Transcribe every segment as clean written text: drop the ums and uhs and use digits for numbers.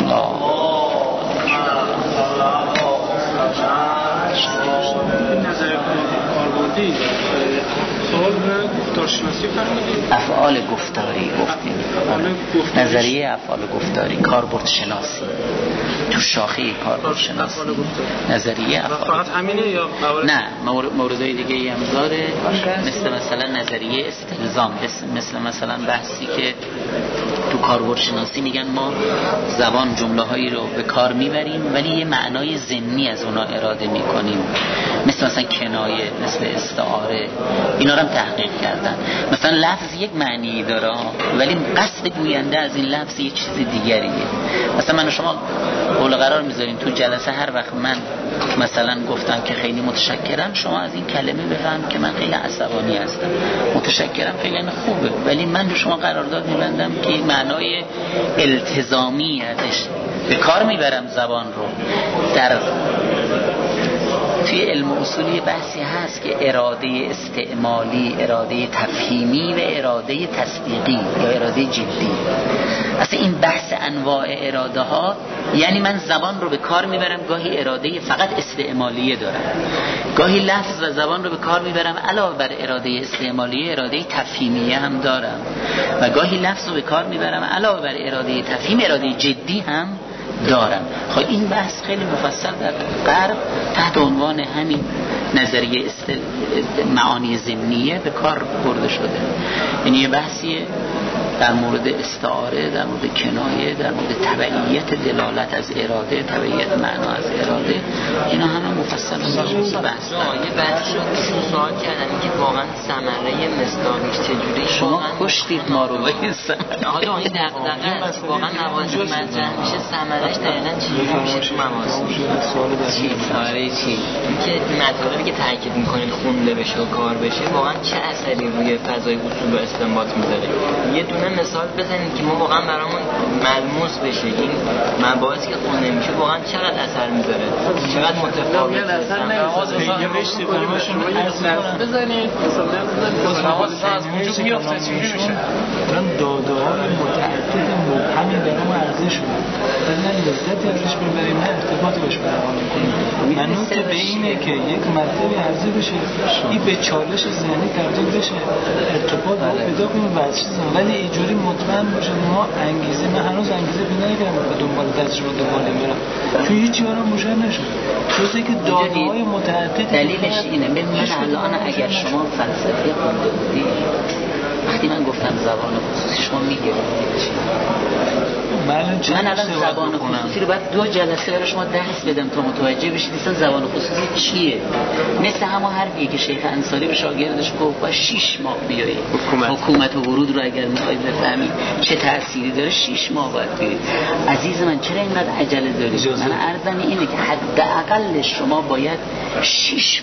نظر کاربردی سوال به گفتارشناسی فرمودید. افعال گفتاری گفتیم. نظریه افعال گفتاری، کاربرد شناسی تو شاخه کاربرد شناسی. نظریه افعال فقط همینه یا نه موردهای دیگه هم داره، مثلا نظریه استلزام، مثلا بحثی که تو کاربرد شناسی میگن ما زبان جمله هایی رو به کار میبریم ولی یه معنای ضمنی از اونا اراده میکنیم، مثلا کنایه، مثل استعاره. اینا رو هم تحقیق کردن. مثلا لفظ یک معنی داره ولی قصد گوینده از این لفظ یه چیز دیگریه. مثلا من و شما قول قرار میذاریم تو جلسه، هر وقت من مثلا گفتم که خیلی متشکرم، شما از این کلمه بفهم که من خیلی عصبانی هستم. متشکرم خیلی خوبه ولی من به شما قرارداد میبندم که معنای التزامی ازش به کار میبرم زبان رو. در توی علم اصولی بحثی هست که اراده استعمالی، اراده تفهیمی و اراده تصدیقی یا اراده جدی. اصلا این بحث انواع اراده ها، یعنی من زبان رو به کار میبرم، گاهی اراده فقط استعمالیه دارم، گاهی لفظ و زبان رو به کار میبرم علاوه بر اراده استعمالیه اراده تفهیمیه هم دارم، و گاهی لفظ رو به کار میبرم علاوه بر اراده تفهیم اراده جدی هم دارم. خب این بحث خیلی مفصل در غرب تحت عنوان همین نظریه معانی ضمنیه به کار برده شده. یعنی یه بحثیه در مورد استعاره، در مورد کنایه، در مورد تبعیت دلالت از اراده، تبعیت معنا از اراده، اینا همه مفصل بحث. یه بحثی رو سوال کردن که واقعا ثمره مصداقیش چجوری؟ شما کشتید ما رو به این ثمره. آقا این دقیقاً واقعا نوازی مطرح میشه، ثمرهش دقیقاً چجوری میشه تو موازی؟ چی ثمره چی؟ که مطالبی که تاکید میکنید خونده بشه و کار بشه واقعا چه اثری روی فضای اصول و استنباط میذاره؟ یه دونه مثال بزنید که ما واقعا برامون ملموس بشه این مباحثی که خونده میشه واقعا چقدر اثر میذاره، چقدر متفاوته. نوشتی کنیمشون بزنید مثلا از اونجا بیافته چجوری میشه؟ الان داده های متعدد مبهمی برام عرضه شده، نه لذتی ازش ببریم نه ارتباط باش برقرار کنیم. منوط به اینه که یک مطلبی عرضه بشه، این به چالش ذهنی تبدیل بشه، ارتباط رو پیدا کنیم و چیزا، ولی اینجوری مطمئن باشه ما انگیزه، من هنوز انگیزه پیدا نکردم به دنبال تجربه برم تو هیچ جا مشاهده نشد، جز اینکه داده های متعدد. دلیلش اینه. من الان اگر شما فلسفه خونده بودید، وقتی من گفتم زبان خصوصی شما میگیرید چی؟ من الان زبان خصوصی رو باید 2 جلسه برای شما درس بدم تا متوجه بشید اصلا زبان خصوصی چیه. مثل همون حرفی که شیخ انصاری به شاگردش گفت با 6 ماه بیایید حکومت و ورود رو اگر میخواید بفهمید چه تأثیری داره 6 ماه باید بیایید. عزیز من چرا اینقدر عجله دارید؟ من عرضم اینه که حداقل شما باید 6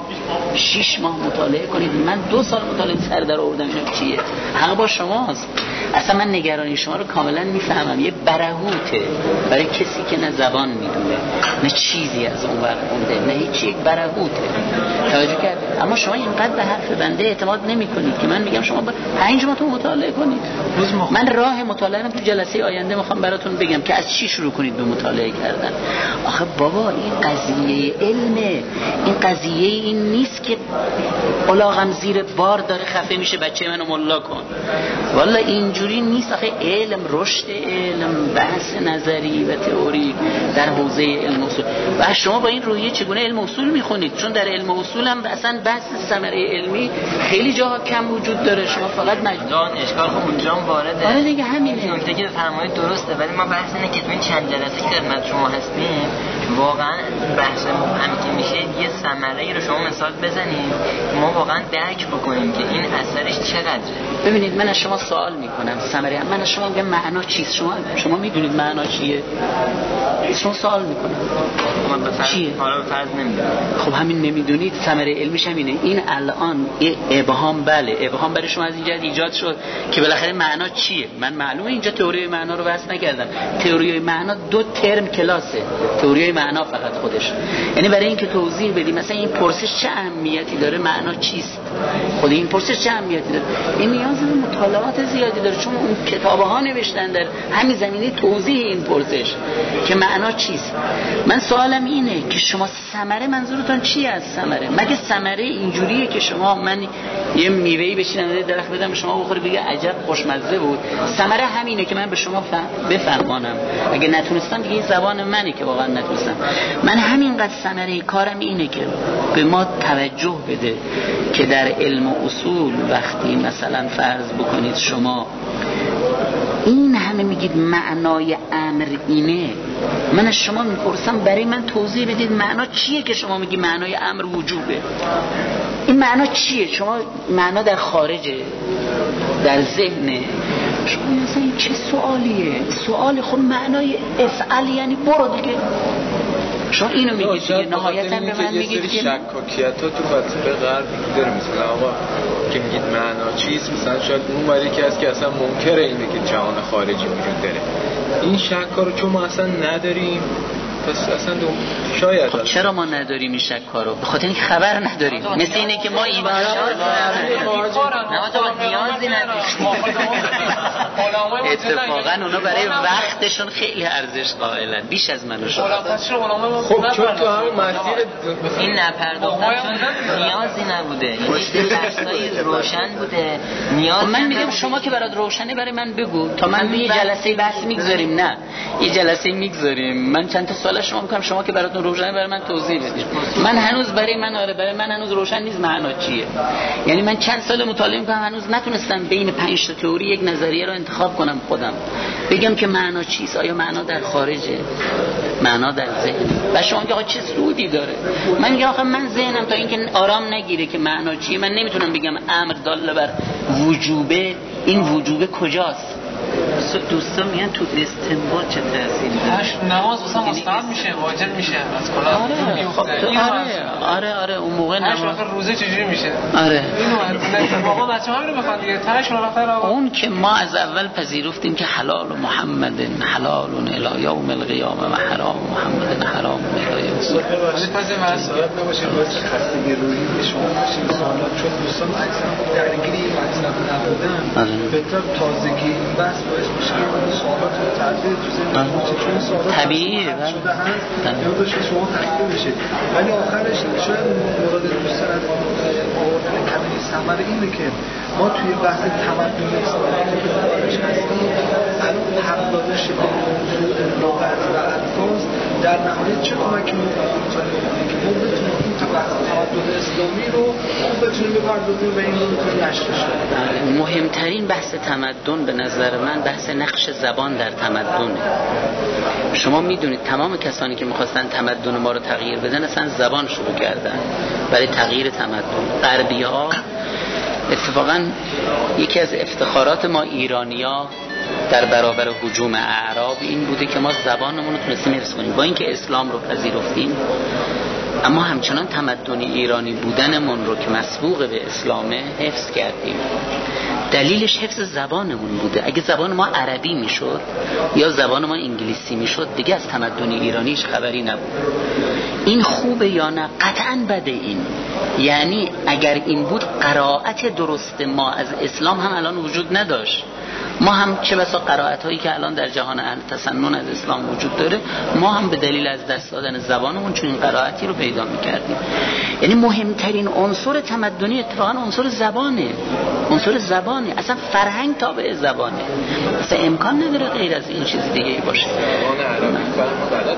ماه مطالعه کنید. من 2 سال مطالعه سر در آوردم چیه. حق با شماست. اصلا من نگرانی شما رو کاملا میفهمم. یه برهوته برای کسی که نه زبان میدونه نه چیزی از اون وقت مونده نه هیچی، یک برهوته. توجه کرد؟ اما شما اینقدر به حرف بنده اعتماد نمی کنید که من میگم شما 5 ماه تو مطالعه کنید. من راه مطالعه رو تو جلسه آینده میخوام براتون بگم که از چی شروع کنید به مطالعه کردن. آخه بابا این قضیه علمه، این قضیه این نیست که الاغم زیر بار داره خفه میشه بچه منو ملا کن. والا اینجوری نیست. آخه علم، رشد علم، بحث نظری و تئوری در حوزه علم اصول. و شما با این روحیه چگونه علم اصول میخونید؟ چون در علم اصول هم اصلا بحث ثمره علمی خیلی جاها کم وجود داره. شما فقط جان اشکال خب اونجا هم وارده. آره دیگه همینه. نکته که فرمایید درسته، ولی ما بحث اینه که تو این چند جلسه که خدمت شما هستیم واقعا بحث مبهمی که میشه یه ثمره‌ای رو شما مثال بزنید ما واقعا درک بکنیم که این اثرش چقدره. ببینید من از شما سوال میکنم ثمره، من از شما میگم معنا چیست؟ شما میدونید معنا چیه؟ شما سوال میکنم چیه؟ حالا به فرض نمیدونید. خب همین نمیدونید ثمره علمیش همینه. این الان ابهام، بله ابهام برای شما از اینجا ایجاد شد که بالاخره معنا چیه. من معلومه اینجا تئوری معنا رو بحث نکردم. تئوری معنا 2 ترم کلاسه. تئوری معنا فقط خودش، یعنی برای اینکه توضیح بدیم مثلا این پرسش چه اهمیتی داره، معنا چیست، خود این پرسش چه اهمیتی داره، این نیاز به مطالعات زیادی داره. چون اون کتاب‌ها نوشتن در همین زمینه زمینه توضیح این پرسش که معنا چیست. من سوالم اینه که شما ثمره منظورتون چیه از ثمره؟ مگه ثمره اینجوریه که شما من یه میوه‌ای بشینم درخت بدم به شما بخوری بگه عجب خوشمزه بود؟ ثمره همینه که من به شما بفهمانم. اگه نتونستم دیگه زبان منه که واقعا نتونستم. من همینقدر ثمره کارم اینه که به ما توجه بده که در علم و اصول وقتی مثلا فرض بکنید شما این همه میگید معنای امر اینه، من از شما میپرسم برای من توضیح بدید معنا چیه که شما میگی معنای امر وجوبه. این معنا چیه؟ شما معنا در خارجه، در ذهنه. شما مثلا این چه سوالیه؟ سوال خب معنای افعل یعنی برو دیگه. شما اینو میگید دیگه، نهایتاً به من میگید که شکاکیت ها تو فلسفه غرب داره. مثلا آقا که میگید معنا چیست، مثلا شاید اون ولی که هست که اصلا منکر اینه که جهان خارجی وجود داره. این شک رو چون ما اصلا نداریم پس اصلا شاید خب چرا ما نداریم این شک رو؟ به خاطر اینکه خبر نداریم. مثل اینه که ما ایمان نیازی نداریم. اتفاقا اونا برای وقتشون خیلی ارزش قائلن، بیش از من و شما. خب چون تو همون مسیر این نپرداختن نیازی نبوده، این بحثایی روشن بوده. نیاز من میگم شما که برات روشنه برای من بگو تا من یه جلسه بحث میگذاریم. نه یه جلسه میگذاریم، من چند تا سوال شما میکنم، شما که براتون روشنه برای من توضیح بدید. من هنوز برای من هنوز روشن نیست معنا چیه. یعنی من چند سال مطالعه میکنم هنوز نتونستم بین 5 تا تئوری یک نظریه رو انتخاب کنم خودم بگم که معنا چیست. آیا معنا در خارجه، معنا در ذهن؟ و شما میگید آقا چه سودی داره؟ من میگم آخه من ذهنم تا اینکه آرام نگیره که معنا چیه من نمیتونم بگم امر دال بر وجوبه. این وجوبه کجاست؟ دوستان میگن تو استنباط چه تأثیری داره؟ نماز اصلا مستحب میشه، واجب میشه از کلا. آره اون موقع نماز روزه چجوری میشه؟ آره اینو واقعا بچه‌ها همین میخوان دیگه. تاش اون که ما از اول پذیرفتیم که حلال محمد حلال الی یوم القیامه و حرام محمد حرام الی یوم القیامه. ولی پس مسئولیت نباشه باید خستگی روحی به شما باشه. سوالات چون دوستان اکثرا درگیری این مطلب نبودن بهتر تازگی بس باعث میشه که سوالات تعدیل تو ذهن چون سوالات طبیعیه شده هست یا داشته شما تحقیق بشه. ولی آخرش شاید مراد دوستان از آوردن کلمه ثمره اینه که ما توی بحث تمدن اسلامی که درش هستیم الان پردازش به موضوع لغت و الفاظ در نهایت چه کمکی می‌کنه که ما بتونیم این بحث تمدن اسلامی رو بتونیم بپردازیم و این رو بتونیم نشرش کنیم. مهمترین بحث تمدن به نظر من بحث نقش زبان در تمدنه. شما میدونید تمام کسانی که میخواستن تمدن ما رو تغییر بدن اصلا زبان شروع کردن برای تغییر تمدن. غربی‌ها اتفاقا یکی از افتخارات ما ایرانی‌ها در برابر هجوم اعراب این بوده که ما زبانمون رو تونستیم حفظ کنیم. با اینکه اسلام رو پذیرفتیم اما همچنان تمدن ایرانی بودنمون رو که مسبوق به اسلامه حفظ کردیم. دلیلش حفظ زبانمون بوده. اگه زبان ما عربی میشد یا زبان ما انگلیسی میشد دیگه از تمدن ایرانیش خبری نبود. این خوبه یا نه؟ قطعاً بده. این یعنی اگر این بود قرائت درست ما از اسلام هم الان وجود نداشت. ما هم چه بسا قرائت هایی که الان در جهان اهل تسنن از اسلام وجود داره ما هم به دلیل از دست دادن زبانمون چون این قرائتی رو پیدا میکردیم. یعنی مهمترین عنصر تمدنی اتفاقا عنصر زبانه. عنصر زبانه، اصلا فرهنگ تابع زبانه، اصلا امکان نداره غیر از این چیز دیگه ای باشه. زبان عربی فهم غلط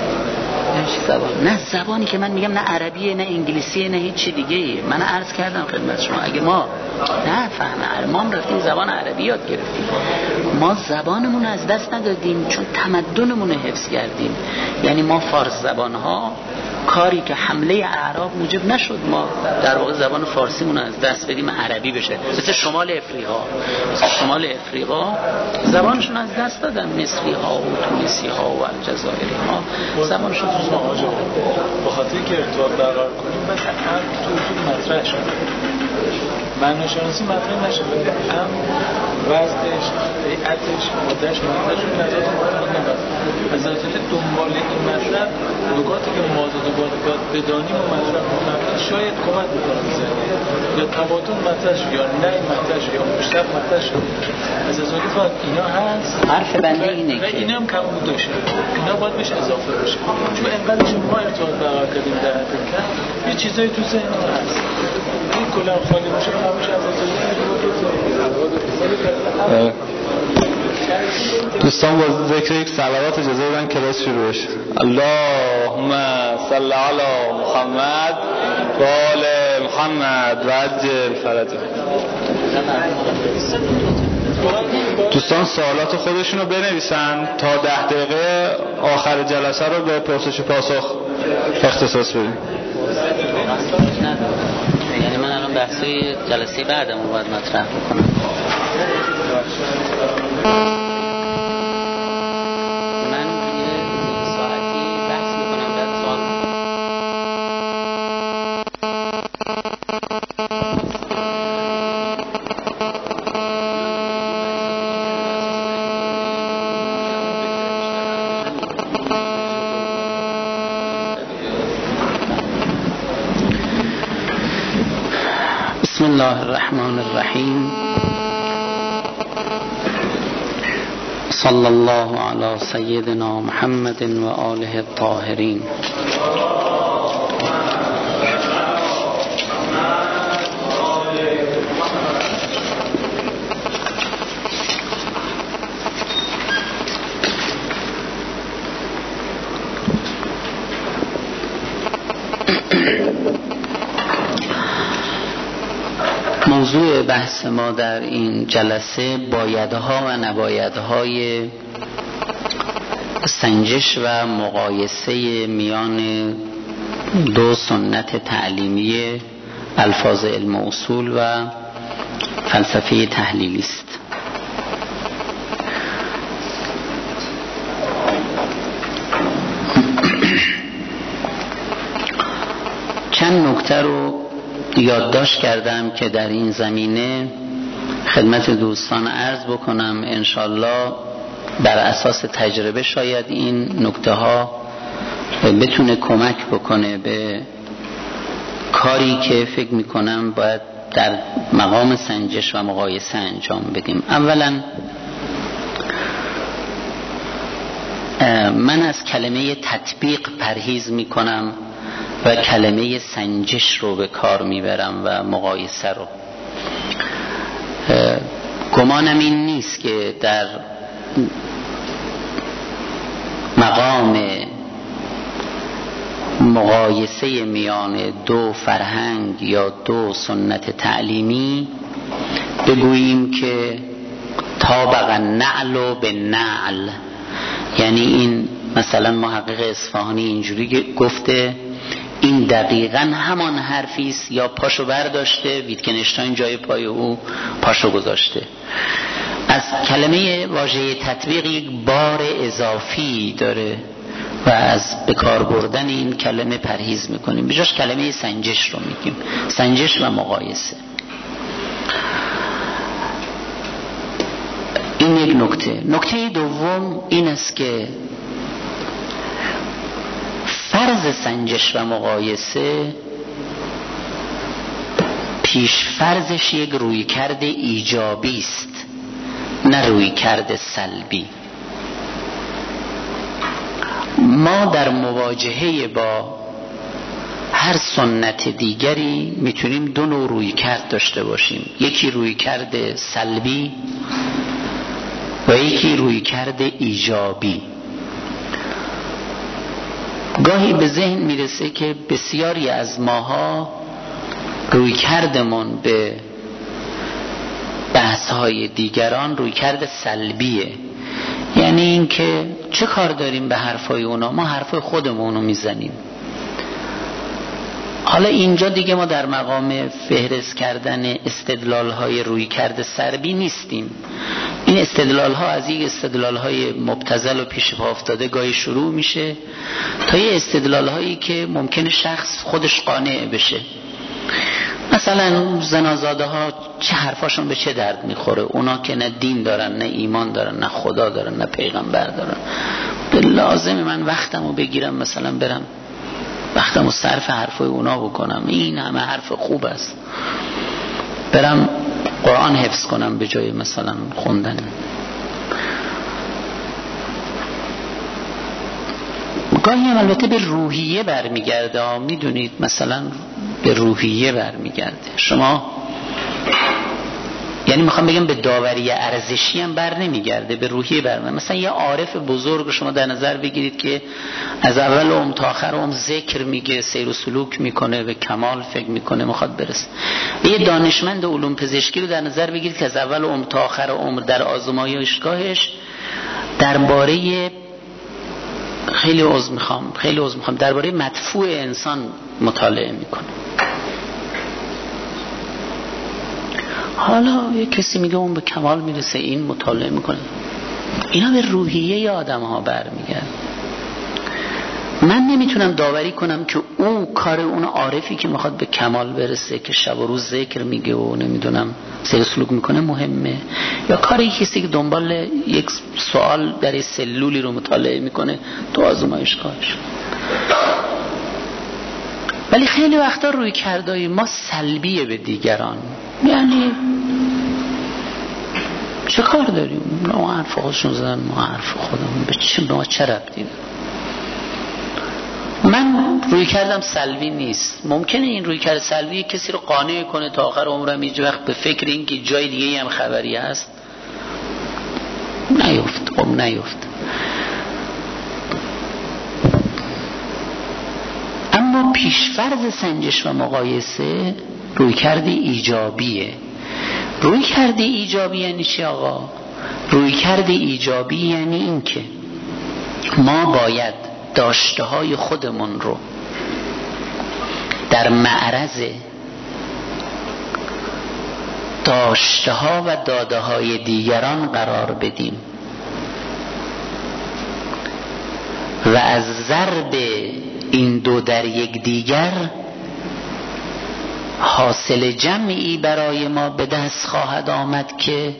نه زبانی که من میگم نه عربیه نه انگلیسیه نه هیچ چی دیگه ای. من عرض کردم خدمت شما اگه ما نه فهم ما رفتیم زبان عربی یاد گرفتیم، ما زبانمون از دست ندادیم چون تمدنمون رو حفظ کردیم. یعنی ما فارس زبانها کاری که حمله اعراب موجب نشد ما در واقع زبان فارسیمون از دست بدیم عربی بشه. مثل شمال افریقا زبانشون از دست دادن، مصری ها و تونسی ها و الجزایری ها زبانشون از دست به خاطر که ارتباط برقرار کنیم بس هر تو اصول مطرح شد معناشناسی مطرح نشد هم وزنش، هیئتش، مادهش نظرات مطرح نبود. نظرات دو دنبال این مطلب نکاتی که ما باید بدانیم و مطلب شاید کمک بکنه یا تباطن مطرح شد یا نه مطرح شد یا مشتق مطرح شد. از ازالی فقط اینا هست. حرف بنده اینه که اینا هم کم بوده شه، اینا باید بهش اضافه بشه، چون انقدر ما ارتباط برقرار کردیم در حد کم یه چیزایی تو ذهن ما هست. این کلا خالی باشه خاموش از ازالی دوستان با ذکر یک صلوات اجازه بدن کلاس شروع بشه. اللهم صل علی محمد و آل محمد و عجل فرجه. دوستان سوالات خودشون رو بنویسن تا 10 دقیقه آخر جلسه رو به پرسش و پاسخ اختصاص بدیم. یعنی من الان بحثی جلسه بعدم رو باید مطرح بکنم. من یه ساعتی بحث میکنم بعد سوال بسم الله الرحمن الرحیم. صلی الله علی سیدنا محمد و آله الطاهرین. موضوع بحث ما در این جلسه بایدها و نبایدهای سنجش و مقایسه میان دو سنت تعلیمی الفاظ علم و اصول و فلسفه تحلیلی است. چند نکته رو یادداشت کردم که در این زمینه خدمت دوستان عرض بکنم. انشالله بر اساس تجربه شاید این نکته ها بتونه کمک بکنه به کاری که فکر میکنم باید در مقام سنجش و مقایسه انجام بدیم. اولا من از کلمه تطبیق پرهیز میکنم و کلمه سنجش رو به کار میبرم و مقایسه رو. گمانم این نیست که در مقام مقایسه میان دو فرهنگ یا دو سنت تعلیمی بگوییم که طابق النعل به نعل، یعنی این مثلا محقق اصفهانی اینجوری گفته این دقیقاً همان حرفی است یا پاشو برداشته ویتکنشتاین جای پای او پاشو گذاشته. از کلمه واژه تطبیق یک بار اضافی داره و از بکار بردن این کلمه پرهیز میکنیم، بجاش کلمه سنجش رو میگیم، سنجش و مقایسه. این یک نکته. نکته دوم این است که فرض سنجش و مقایسه پیش فرضش یک رویکرد ایجابی است، نه رویکرد سلبی. ما در مواجهه با هر سنت دیگری میتونیم دو نوع رویکرد داشته باشیم، یکی رویکرد سلبی و یکی رویکرد ایجابی. گاهی به ذهن میرسه که بسیاری از ماها رویکردمون به بحث‌های دیگران رویکرد سلبیه، یعنی این که چه کار داریم به حرفای اونا، ما حرفای خودمونو میزنیم. حالا اینجا دیگه ما در مقام فهرست کردن استدلال‌های رویکرد سلبی نیستیم. این استدلال‌ها از یک استدلال‌های مبتذل و پیش پا افتاده گاهی شروع میشه تا یه استدلال‌هایی که ممکنه شخص خودش قانع بشه. مثلا زنازاده ها چه حرفاشون به چه درد میخوره؟ اونا که نه دین دارن، نه ایمان دارن، نه خدا دارن، نه پیغمبر دارن. لازمه من وقتمو بگیرم مثلا برم وقتمو صرف حرفای اونا بکنم؟ این همه حرف خوب است، برم قرآن حفظ کنم به جای مثلا خوندن. گاهی هم البته به روحیه برمیگرده، میدونید مثلا به روحیه برمیگرده. شما یعنی میخوام بگم به داوری ارزشی هم بر نمیگرده، به روحیه برمیگرده. مثلا یه عارف بزرگ شما در نظر بگیرید که از اول عمر تا آخر عمر ذکر میگه، سیر و سلوک میکنه، به کمال فکر میکنه، میخواد برسه. یه دانشمند علوم پزشکی رو در نظر بگیرید که از اول عمر تا آخر عمر در آزمایشگاهش درباره خیلی عذر میخوام درباره مدفوع انسان مطالعه میکنه. حالا یه کسی میگه اون به کمال میرسه، این مطالعه میکنه. اینا به روحیه آدم ها برمیگرد. من نمیتونم داوری کنم که اون کار اون عارفی که میخواد به کمال برسه که شب و روز ذکر میگه و نمیدونم سیر سلوک میکنه مهمه، یا کاری کسی که دنبال یک سوال در سلولی رو مطالعه میکنه تو آزمایشگاهش. ولی خیلی وقتا روی کردهای ما سلبیه به دیگران. یعنی چه کار داریم؟ ما حرف خودشون زدن، ما حرف خودمون، به چه ربطی داره؟ من روی کردم سلبی نیست. ممکنه این روی کرد سلبی کسی رو قانع کنه تا آخر عمرم هیچ وقت به فکر این که جای دیگه هم خبری هست نیفت. اما پیشفرض سنجش و مقایسه روی کرد ایجابیه. روی کرد ایجابی یعنی چی آقا؟ روی کرد ایجابی یعنی این که ما باید داشته های خودمون رو در معرض داشته ها و داده های دیگران قرار بدیم و از ضرب این دو در یک دیگر حاصل جمعی برای ما به دست خواهد آمد که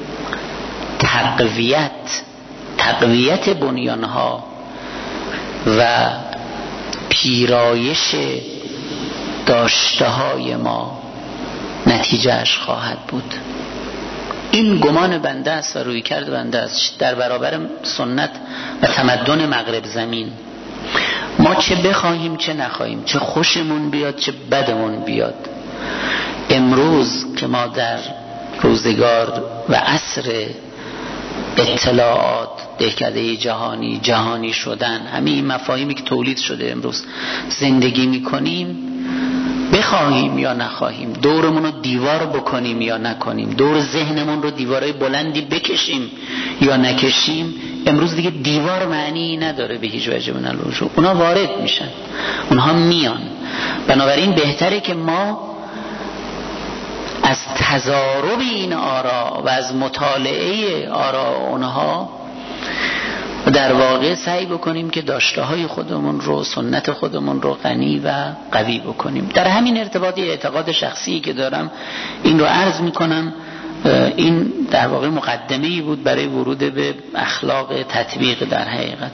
تقویت بنیانها و پیرایش داشته های ما نتیجهش خواهد بود. این گمان بنده است و روی کرد بنده است در برابر سنت و تمدن مغرب زمین. ما چه بخواهیم چه نخواهیم، چه خوشمون بیاد چه بدمون بیاد، امروز که ما در روزگار و عصر اطلاعات، دهکده جهانی شدن، همه این مفاهیمی که تولید شده امروز زندگی میکنیم، بخواهیم یا نخواهیم، دورمون رو دیوار بکنیم یا نکنیم، دور ذهنمون رو دیوارای بلندی بکشیم یا نکشیم، امروز دیگه دیوار معنی نداره به هیچ وجه من الوجود. اونا وارد میشن، اونها میان. بنابراین بهتره که ما از تضارب این آرا و از مطالعه آرا اونها در واقع سعی بکنیم که داشته های خودمون رو، سنت خودمون رو غنی و قوی بکنیم. در همین ارتباط اعتقاد شخصی که دارم این رو عرض میکنم. این در واقع مقدمه‌ای بود برای ورود به اخلاق تطبیق. در حقیقت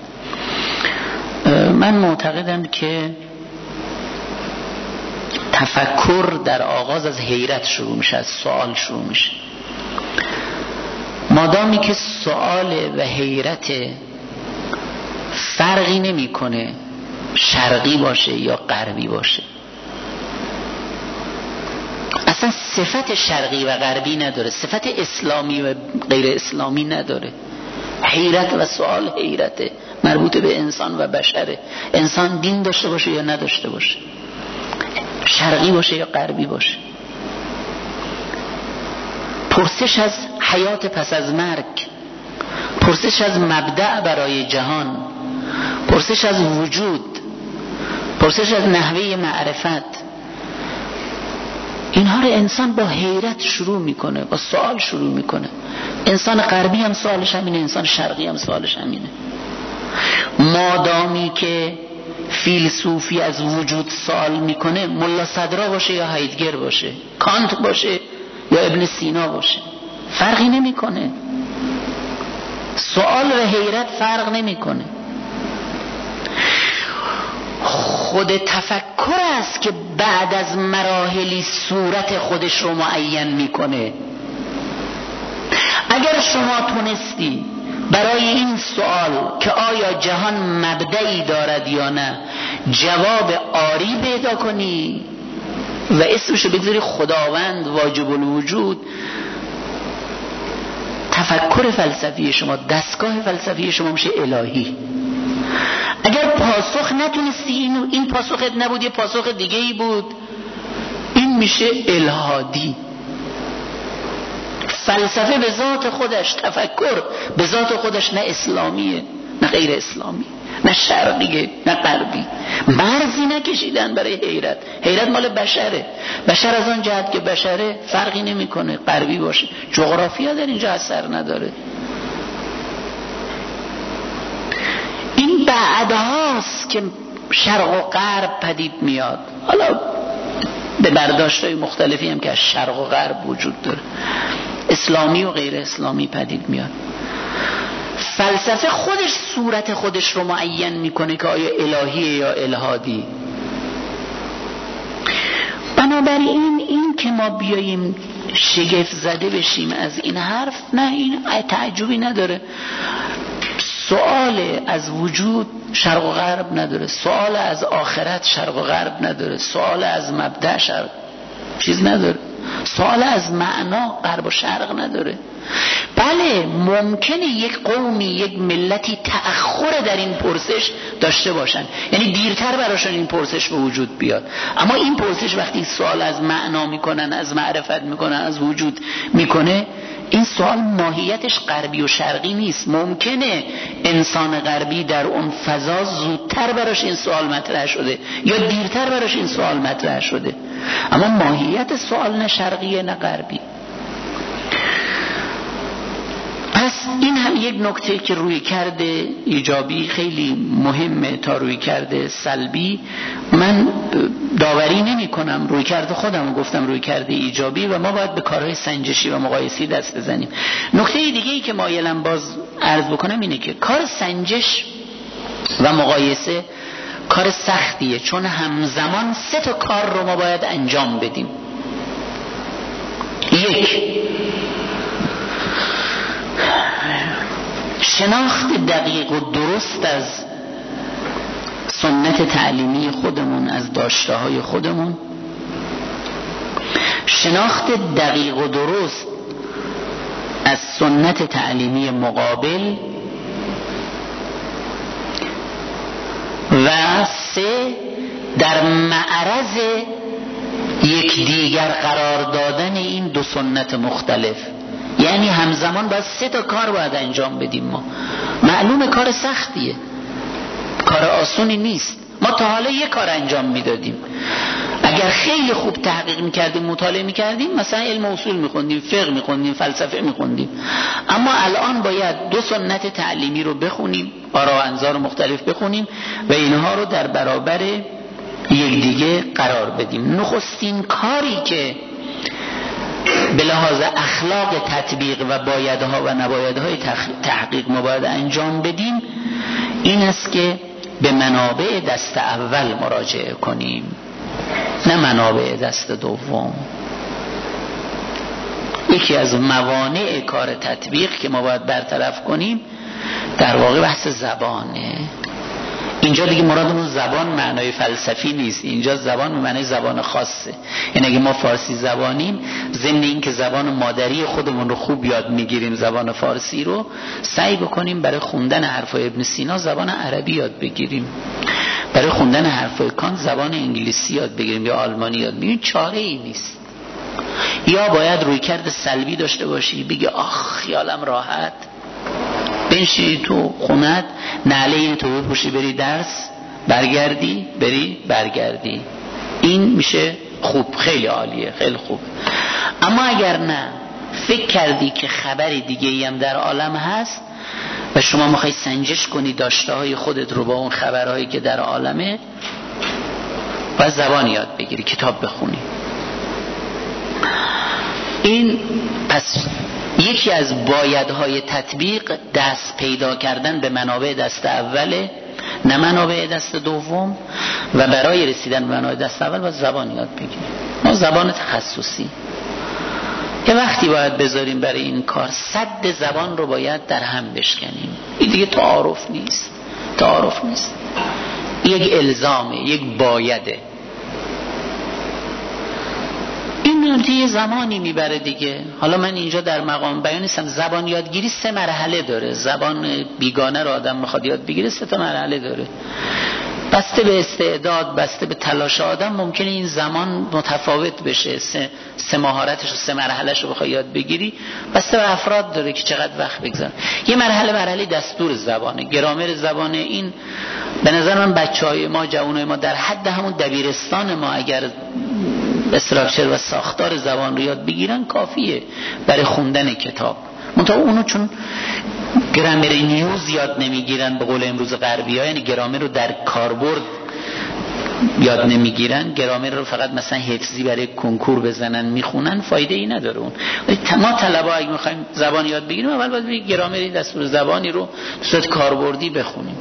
من معتقدم که تفکر در آغاز از حیرت شروع میشه، از سوال شروع میشه. مادامی که سوال و حیرت فرقی نمیکنه شرقی باشه یا غربی باشه، اصلا صفت شرقی و غربی نداره، صفت اسلامی و غیر اسلامی نداره. حیرت و سوال حیرته، مربوط به انسان و بشره. انسان دین داشته باشه یا نداشته باشه، شرقی باشه یا غربی باشه. پرسش از حیات پس از مرگ، پرسش از مبدأ برای جهان، پرسش از وجود، پرسش از نحوه معرفت، اینها رو انسان با حیرت شروع میکنه، با سوال شروع میکنه. انسان غربی هم سوالش همینه، انسان شرقی هم سوالش همینه. مادامی که فیلسوفی از وجود سوال میکنه، ملا صدرا باشه یا هایدگر باشه، کانت باشه یا ابن سینا باشه، فرقی نمیکنه. سوال و حیرت فرق نمیکنه. خود تفکر است که بعد از مراحلی صورت خودش رو معین میکنه. اگر شما تونستی برای این سوال که آیا جهان مبدئی دارد یا نه جواب آری پیدا کنی و اسمشو بگذاری خداوند واجب الوجود، تفکر فلسفی شما، دستگاه فلسفی شما میشه الهی. اگر پاسخ نتونستی این پاسخت نبود یه پاسخ دیگه ای بود، این میشه الهادی. فلسفه به ذات خودش، تفکر به ذات خودش نه اسلامیه نه غیر اسلامی، نه شرقیه نه غربی. مرزی نکشیدن برای حیرت. حیرت مال بشره. بشر از آن جهت که بشره فرقی نمیکنه غربی باشه. جغرافیا در اینجا اثر نداره. این بعدهاست که شرق و غرب پدید میاد. حالا به برداشت‌های مختلفی هم که از شرق و غرب وجود داره، اسلامی و غیر اسلامی پدید میاد. فلسفه خودش صورت خودش رو معین میکنه که آیا الهیه یا الهادی. بنابراین این که ما بیاییم شگفت زده بشیم از این حرف، نه، این تعجبی نداره. سوال از وجود شرق و غرب نداره، سوال از آخرت شرق و غرب نداره، سوال از مبدأ شرق چیز نداره، سوال از معنا غرب و شرق نداره. بله ممکنه یک قومی، یک ملتی تأخر در این پرسش داشته باشن، یعنی دیرتر براشون این پرسش به وجود بیاد، اما این پرسش وقتی سوال از معنا میکنن، از معرفت میکنن، از وجود میکنه، این سوال ماهیتش غربی و شرقی نیست. ممکنه انسان غربی در اون فضا زودتر براش این سوال مطرح شده یا دیرتر براش این سوال مطرح شده، اما ماهیت سوال نه شرقیه نه غربی. پس این هم یک نکته که روی کرده ایجابی خیلی مهمه تا روی کرده سلبی. من داوری نمی کنم، روی کرده خودم گفتم روی کرده ایجابی و ما باید به کارهای سنجشی و مقایسی دست بزنیم. نکته دیگه ای که مایلم باز عرض بکنم اینه که کار سنجش و مقایسه کار سختیه، چون همزمان 3 کار رو ما باید انجام بدیم. 1. شناخت دقیق و درست از سنت تعلیمی خودمون، از داشته‌های خودمون، شناخت دقیق و درست از سنت تعلیمی مقابل، و 3. در معرض یکدیگر قرار دادن این 2 سنت مختلف. یعنی همزمان باید 3 کار باید انجام بدیم. ما معلومه کار سختیه، کار آسونی نیست. ما تا حالا 1 کار انجام میدادیم، اگر خیلی خوب تحقیق میکردیم، مطالعه میکردیم، مثلا علم اصول میخوندیم، فقه میخوندیم، فلسفه میخوندیم، اما الان باید 2 سنت تعلیمی رو بخونیم، آرا و انظار مختلف بخونیم و اینها رو در برابر یکدیگه قرار بدیم. نخستین کاری که به لحاظ اخلاق تطبیق و بایدها و نبایدهای تحقیق ما باید انجام بدیم این است که به منابع دست اول مراجعه کنیم، نه منابع دست دوم. یکی از موانع کار تطبیق که ما باید برطرف کنیم در واقع بحث زبانه. اینجا دیگه مرادمون زبان معنای فلسفی نیست، اینجا زبان به معنای زبان خاصه. یعنی اگه ما فارسی زبانیم، ضمن این که زبان مادری خودمون رو خوب یاد میگیریم، زبان فارسی رو، سعی بکنیم برای خوندن حرفای ابن سینا زبان عربی یاد بگیریم، برای خوندن حرفای کانت زبان انگلیسی یاد بگیریم یا آلمانی یاد بگیریم. چاره ای نیست. یا باید رویکرد سلبی داشته باشی، بگی آخ خیالم راحت، بنشینی تو خونت، نعله این تو بپوشی بری درس، برگردی بری برگردی، این میشه خوب، خیلی عالیه، خیلی خوب. اما اگر نه فکر کردی که خبری دیگه ای هم در عالم هست و شما میخوای سنجش کنی داشته های خودت رو با اون خبرهایی که در عالمه، باید زبان یاد بگیری، کتاب بخونی. این پس یکی از بایدهای تطبیق دست پیدا کردن به منابع دست اوله، نه منابع دست دوم، و برای رسیدن به منابع دست اول باید زبان یاد بگیریم. ما زبان تخصصی یه وقتی باید بذاریم برای این کار، سد زبان رو باید در هم بشکنیم. این دیگه تعارف نیست، یک الزامه، یک بایده. این یه زمانی میبره دیگه. حالا من اینجا در مقام بیان نیستم. زبان یادگیری 3 مرحله داره. زبان بیگانه رو آدم میخواد یاد بگیره 3 مرحله داره. بسته به استعداد، بسته به تلاش آدم ممکنه این زمان متفاوت بشه. 3 مهارتش و 3 مرحلهش رو بخوای یاد بگیری، بسته به افراد داره که چقدر وقت بگذارن. یه مرحله دستور زبانه، گرامر زبانه. این به نظر من بچهای ما، جوانای ما در حد همون دبیرستان ما اگر استراکچر و ساختار زبان رو یاد بگیرن کافیه برای خوندن کتاب. منتها اونو چون گرامر نیوز یاد نمیگیرن به قول امروز غربی‌ها، یعنی گرامر رو در کاربرد یاد نمیگیرن، گرامر رو فقط مثلا حفظی برای کنکور بزنن میخونن، فایده ای نداره اون. ما طلبا اگه میخوایم زبان یاد بگیریم اول باید گرامری دستور زبانی رو صورت کاربردی بخونیم.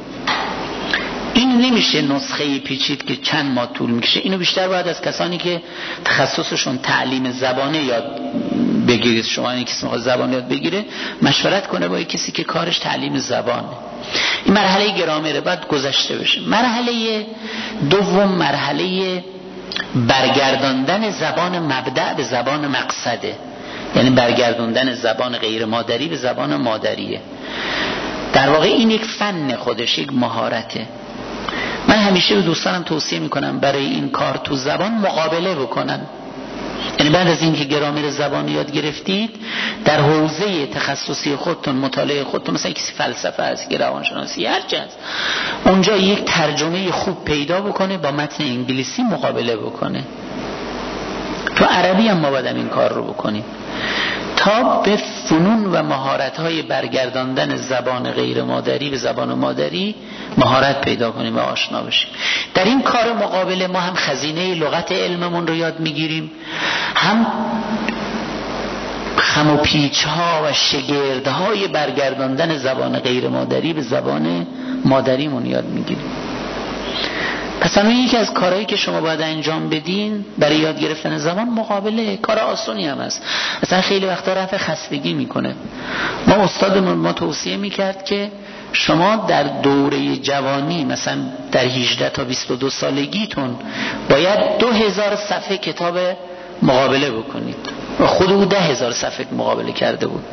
این نمیشه نسخه پیچید که چند ماه طول میکشه. اینو بیشتر باید از کسانی که تخصصشون تعلیم زبانه یاد بگیرید. شما این کسی میخواد زبان یاد بگیره مشورت کنه با کسی که کارش تعلیم زبانه. این مرحله گرامره، بعد گذشته بشه. مرحله دوم مرحله برگرداندن زبان مبدأ به زبان مقصده، یعنی برگرداندن زبان غیر مادری به زبان مادریه. در واقع این یک فن خودش، یک مهارته. من همیشه به دوستانم توصیه میکنم برای این کار تو زبان مقابله بکنن. یعنی بعد از اینکه گرامر زبان یاد گرفتید، در حوزه تخصصی خودتون، مطالعه خودتون، مثلا کسی فلسفه است، روانشناسی، هر چیز، اونجا یک ترجمه خوب پیدا بکنه، با متن انگلیسی مقابله بکنه. تو عربی هم ما باید این کار رو بکنیم تا به فنون و مهارت‌های برگرداندن زبان غیر مادری به زبان مادری مهارت پیدا کنیم و آشنا بشیم. در این کار مقابله ما هم خزینه لغت علممون رو یاد میگیریم، هم خم و پیچ‌ها و شگردهای برگرداندن زبان غیر مادری به زبان مادریمون یاد میگیریم. پس همین یکی از کارهایی که شما باید انجام بدین برای یاد گرفتن زبان مقابله. کار آسونی هم است، اصلا خیلی وقتا رفع خستگی میکنه. ما استادمون ما توصیه میکرد که شما در دوره جوانی، مثلا در 18 تا 22 سالگیتون باید 2000 صفحه کتاب مقابله بکنید و خود او 10,000 صفحه مقابله کرده بود.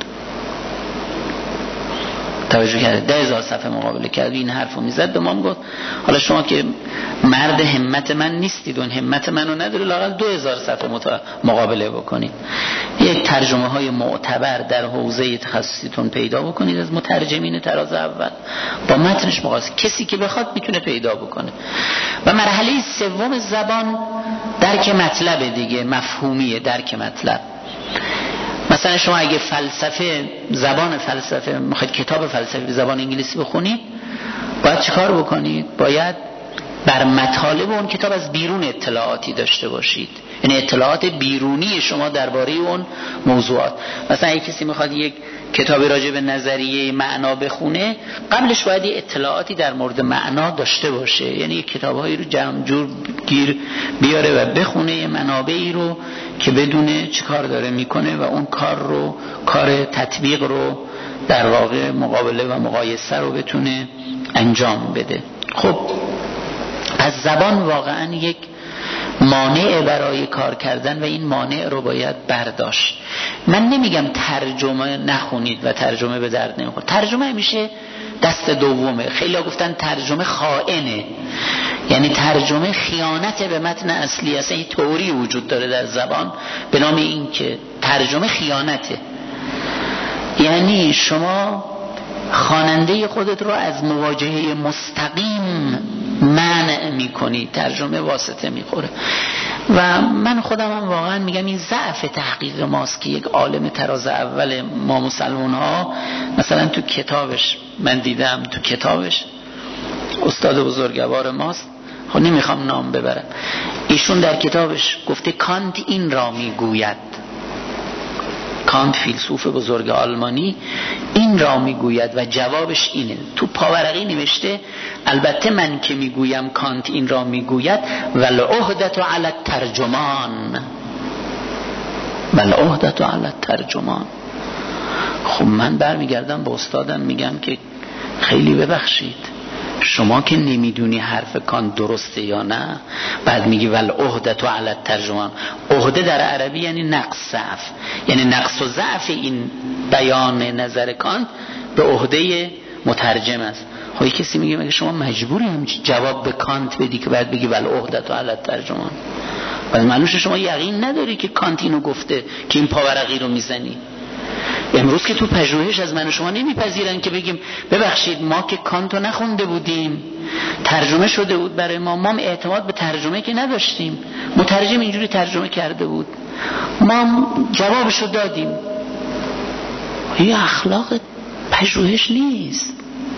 توجه کرده 10,000 صفحه مقابله کرد. این حرفو میزد به ما، میگفت حالا شما که مرد همت من نیستید و همت منو نداره، لااقل 2000 صفحه مقابله بکنید. یک ترجمه های معتبر در حوزه تخصصیتون پیدا بکنید از مترجمین طراز اول، با متنش مقایسه. کسی که بخواد میتونه پیدا بکنه. و مرحله سوم زبان درک مطلب دیگه، مفهومیه، درک مطلب. مثلا شما اگه فلسفه، زبان فلسفه، میخواید کتاب فلسفه به زبان انگلیسی بخونید، باید چیکار بکنید؟ باید بر مطالب اون کتاب از بیرون اطلاعاتی داشته باشید، یعنی اطلاعات بیرونی شما درباره اون موضوعات. مثلا اگه کسی میخواد یک کتابی راجع به نظریه معنا بخونه، قبلش باید یه اطلاعاتی در مورد معنا داشته باشه، یعنی یک کتابایی رو جمع جور گیر بیاره و بخونه، یه منابعی رو که بدونه چه کار داره میکنه و اون کار رو، کار تطبیق رو در واقع مقابله و مقایسه رو بتونه انجام بده. خب از زبان واقعا یک مانع برای کار کردن و این مانع رو باید برداشت. من نمیگم ترجمه نخونید و ترجمه به درد نمیخوره، ترجمه همیشه دست دومه. خیلی ها گفتن ترجمه خائنه، یعنی ترجمه خیانت به متن اصلی. اصلا این تئوری وجود داره در زبان به نام این که ترجمه خیانته، یعنی شما خواننده خودت رو از مواجهه مستقیم منع میکنی، ترجمه واسطه میخوره. و من خودم هم واقعا میگم این ضعف تحقیق ماست که یک عالم طراز اول ما مسلمان ها مثلا تو کتابش، من دیدم تو کتابش استاد بزرگوار ماست، خب نمیخوام نام ببرم، ایشون در کتابش گفته کانت این را میگوید، کانت فیلسوف بزرگ آلمانی این را میگوید و جوابش اینه. تو پاورقی نوشته البته من که میگویم کانت این را میگوید والعهدة علی الترجمان، والعهدة علی الترجمان. خب من برمیگردم به استادم میگم که خیلی ببخشید، شما که نمیدونی حرف کانت درسته یا نه، بعد میگی والعهدة علی الترجمان. عهده در عربی یعنی نقص ضعف، یعنی نقص و ضعف این بیان نظر کانت به عهده مترجم است. خب کسی میگه شما مجبوری هم جواب به کانت بدی که بعد بگی والعهدة علی الترجمان؟ بعد معلومه شما یقین نداری که کانت اینو گفته که این پاورقی رو میزنی. امروز که تو پژوهش از من و شما نمیپذیرن که بگیم ببخشید ما که کانتو نخونده بودیم، ترجمه شده بود برای ما اعتماد به ترجمه که نداشتیم، مترجم اینجوری ترجمه کرده بود، ما جوابشو دادیم. این اخلاق پژوهش نیست،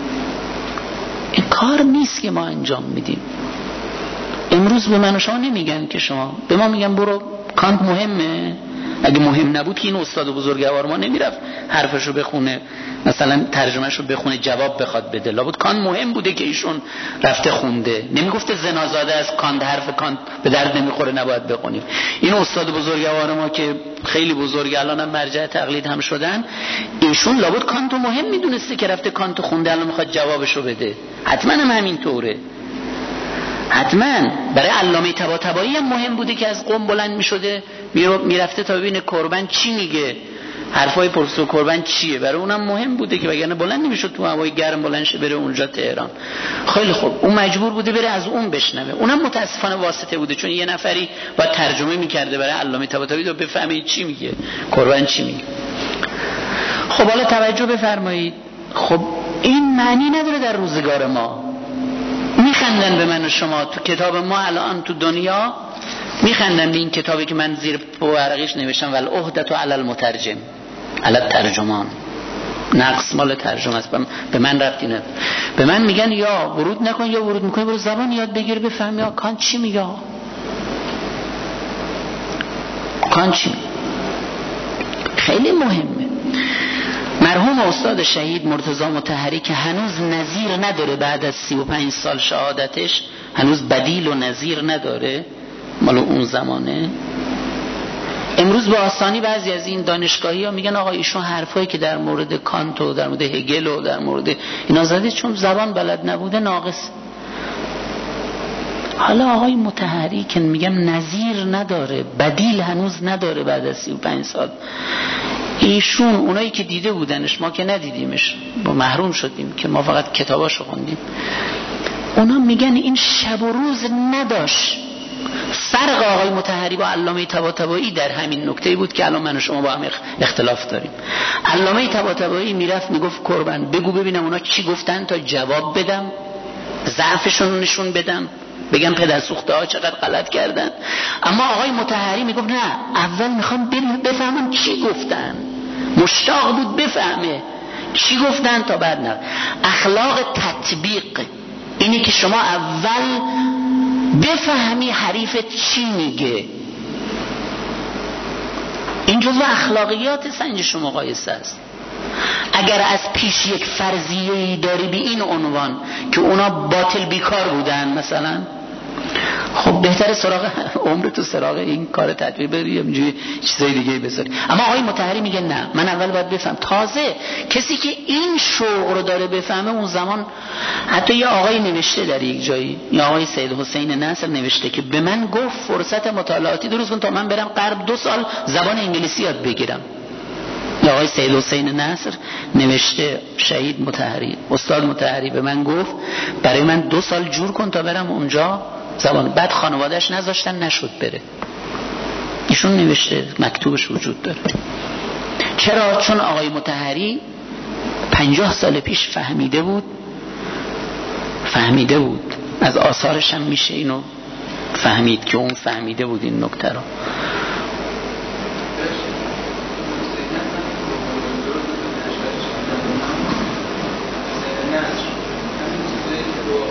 این کار نیست که ما انجام میدیم. امروز به من و شما نمیگن که شما، به ما میگن برو کانت مهمه. اگه مهم نبود که این استاد بزرگوار ما نمیرفت حرفشو بخونه، مثلا ترجمهشو بخونه جواب بخواد بده. لابد کانت مهم بوده که ایشون رفته خونده، نمیگفته زنازاده از کانت حرف کانت به درد نمیخوره نباید بخونیم. این استاد بزرگوار ما که خیلی بزرگ الان هم مرجع تقلید هم شدن، ایشون لابد کانتو مهم میدونسته که رفته کانتو خونده، الان میخواد جوابشو بده. حتما هم همینطوره. حتما برای علامه طباطبایی هم مهم بوده که از قم بلند میشده میرفته تا ببینه کربن چی میگه، حرفای پروفسور کربن چیه. برای اونم مهم بوده که وگرنه بلند نمیشد تو هوای گرم بلند شه بره اونجا تهران. خیلی خوب، اون مجبور بوده بره از اون بشنوه. اونم متاسفانه واسطه بوده، چون یه نفری باید ترجمه میکرده برای علامه طباطبایی تا بفهمه چی میگه، کربن چی میگه. خب حالا توجه بفرمایید، خب این معنی نداره در روزگار ما. میخندن به من و شما تو کتاب ما الان تو دنیا، میخندن به این کتابی که من زیر ورقش نوشتم والعهدة علی المترجم علی الترجمان، نقص مال ترجمه است، به من ربطی نداره. به من میگن یا ورود نکن یا ورود میکنی، برو زبان یاد بگیر بفهم یا کانت چی میگه، کانت چی. خیلی مهمه. مرحوم استاد شهید مرتضی مطهری که هنوز نظیر نداره، بعد از 35 سال شهادتش هنوز بدیل و نظیر نداره، مال اون زمانه. امروز به آسانی بعضی از این دانشگاهی ها میگن آقا ایشون حرفایی که در مورد کانت و در مورد هگل و در مورد اینا زده چون زبان بلد نبوده ناقص. حالا آقای مطهری که میگم نظیر نداره، بدیل هنوز نداره بعد از 35 سال، ایشون اونایی که دیده بودنش، ما که ندیدیمش، ما محروم شدیم که ما فقط کتاباشو خوندیم، اونا میگن این شب و روز نداشت. فرق آقای مطهری با علامه طباطبایی در همین نکته بود که الان من و شما با هم اختلاف داریم. علامه طباطبایی میرفت میگفت کربن بگو ببینم اونا چی گفتن تا جواب بدم، ضعفشون نشون بدم، بگم پدر سوخته ها چقدر غلط کردن. اما آقای مطهری میگفت نه، اول میخوام بفهمم چی گفتن، مشتاق بود بفهمه چی گفتن تا بعد نه. اخلاق تطبیق اینی که شما اول بفهمی حریفت چی میگه. این جزو اخلاقیات سنجش و مقایسه است. اگر از پیش یک فرضیه‌ای داری به این عنوان که اونا باطل بیکار بودن مثلا، خب بهتره سراغ عمر تو سراغ این کار تطبیق بری یا اینجوری چیزای دیگه بذاری. اما آقای مطهری میگه نه، من اول باید بفهم. تازه کسی که این شوق رو داره بفهمه، اون زمان حتی یه آقای نوشته در یک جایی، یا آقای سید حسین نصر نوشته که به من گفت فرصت مطالعاتی درست کن تا من برم غرب 2 سال زبان انگلیسی یاد بگیرم. یا آقای سید حسین نصر نوشته شهید مطهری، استاد مطهری به من گفت برای من 2 سال جور کن تا برم اونجا زبان. بعد خانواده‌اش نذاشتن، نشد بره. ایشون نوشته، مکتوبش وجود داره. چرا؟ چون آقای مطهری 50 سال پیش فهمیده بود. از آثارش هم میشه اینو فهمید که اون فهمیده بود این نکته رو.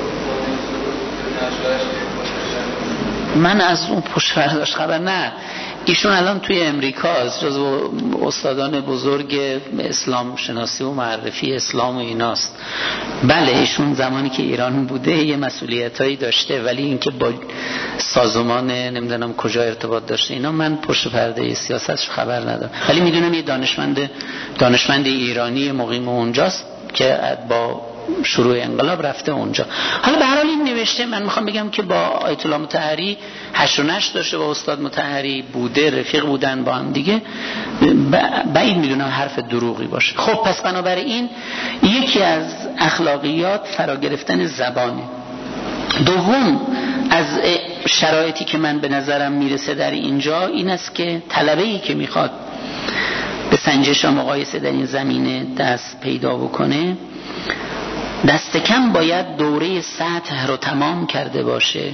من از اون پشت برداشت خبر نه. ایشون الان توی امریکاست، جزو استادان بزرگ اسلام شناسی و معرفی اسلام و ایناست. بله ایشون زمانی که ایران بوده یه مسئولیتایی داشته، ولی اینکه با سازمان نمیدونم کجا ارتباط داشته اینا من پشت پرده سیاستش خبر ندارم، ولی میدونم یه دانشمند ایرانی مقیم اونجاست که با شروع انقلاب رفته اونجا. حالا به هر حال این نوشته، من میخوام بگم که با آیت الله مطهری هش و نش داشته، با استاد مطهری بوده، رفیق بودن با هم دیگه، بعید میدونم حرف دروغی باشه. خب پس بنابراین یکی از اخلاقیات فرا گرفتن زبانه. دوم از شرایطی که من به نظرم میرسه در اینجا این است که طلبه‌ای که میخواد به سنجش و مقایسه در این زمینه دست پیدا بکنه، دست کم باید دوره سطح رو تمام کرده باشه.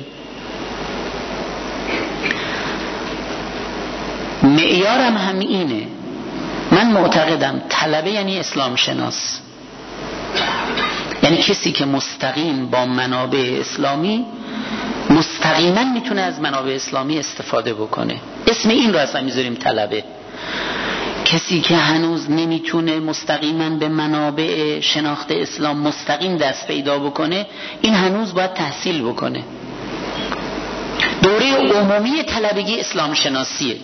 معیارم هم اینه، من معتقدم طلبه یعنی اسلام شناس، یعنی کسی که مستقیم با منابع اسلامی مستقیما میتونه از منابع اسلامی استفاده بکنه. اسم این رو اصلا میذاریم طلبه. کسی که هنوز نمیتونه مستقیما به منابع شناخت اسلام مستقیم دست پیدا بکنه، این هنوز باید تحصیل بکنه. دوره عمومی طلبگی اسلام شناسیه.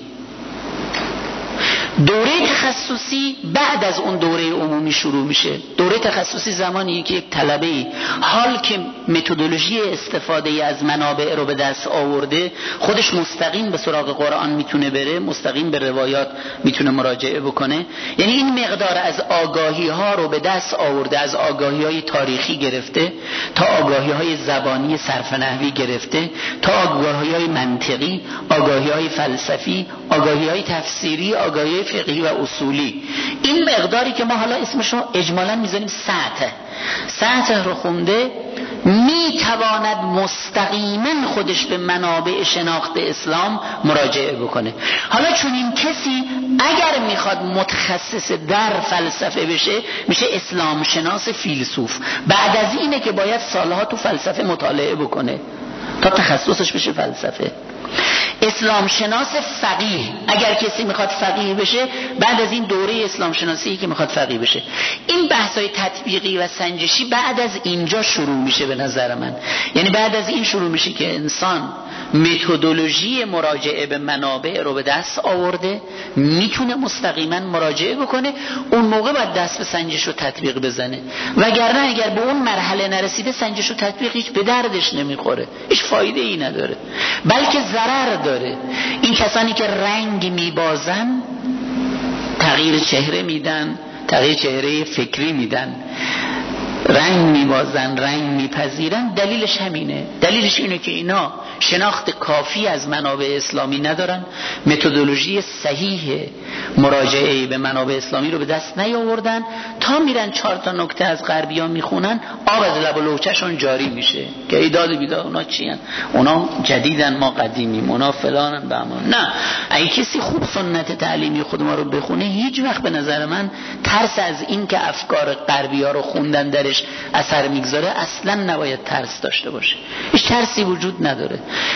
دوره تخصصی بعد از اون دوره عمومی شروع میشه. دوره تخصصی زمانیه که یک طلبه‌ای حال که متدولوژی استفاده از منابع رو به دست آورده، خودش مستقیم به سراغ قرآن میتونه بره، مستقیم به روایات میتونه مراجعه بکنه. یعنی این مقدار از آگاهی ها رو به دست آورده، از آگاهی های تاریخی گرفته تا آگاهی های زبانی صرف نحوی گرفته تا آگاهی های منطقی، آگاهی های فلسفی، آگاهی های تفسیری، آگاهی فقهی و اصولی. این مقداری که ما حالا اسمش رو اجمالاً میذاریم سطح رو خونده، میتواند مستقیما خودش به منابع شناخت اسلام مراجعه بکنه. حالا چون این کسی اگر میخواد متخصص در فلسفه بشه، میشه اسلام شناس فیلسوف. بعد از اینه که باید سالها تو فلسفه مطالعه بکنه تا تخصصش بشه فلسفه. اسلام شناس فقیه، اگر کسی میخواد فقیه بشه بعد از این دوره اسلام شناسی که میخواد فقیه بشه. این بحثای تطبیقی و سنجشی بعد از اینجا شروع میشه به نظر من. یعنی بعد از این شروع میشه که انسان متدولوژی مراجعه به منابع رو به دست آورده، میتونه مستقیما مراجعه بکنه، اون موقع باید دست به سنجش و تطبیق بزنه. وگرنه اگر به اون مرحله نرسیده سنجش و تطبیق هیچ به دردش نمیخوره، هیچ فایده ای نداره، بلکه ضرر داره. این کسانی که رنگ میبازن، تغییر چهره میدن، تغییر چهره فکری میدن، رنگ میبازن، رنگ میپذیرن، دلیلش همینه. دلیلش اینه که اینا شناخت کافی از منابع اسلامی ندارن، متدولوژی صحیح مراجعه به منابع اسلامی رو به دست نیاوردن، تا میرن 4 تا نکته از غربی‌ها میخونن، آب از لب و لوچه‌شون جاری میشه که ایداد بیداد اونا چیان، اونا جدیدن ما قدیمیم، اونا فلانن بهمان. نه، اگه کسی خوب سنت تعلیمی خود ما رو بخونه، هیچ وقت به نظر من ترس از این که افکار غربی‌ها رو خوندن درش اثر میگذاره اصلا نباید ترس داشته باشه. هیچ ترسی وجود نداره.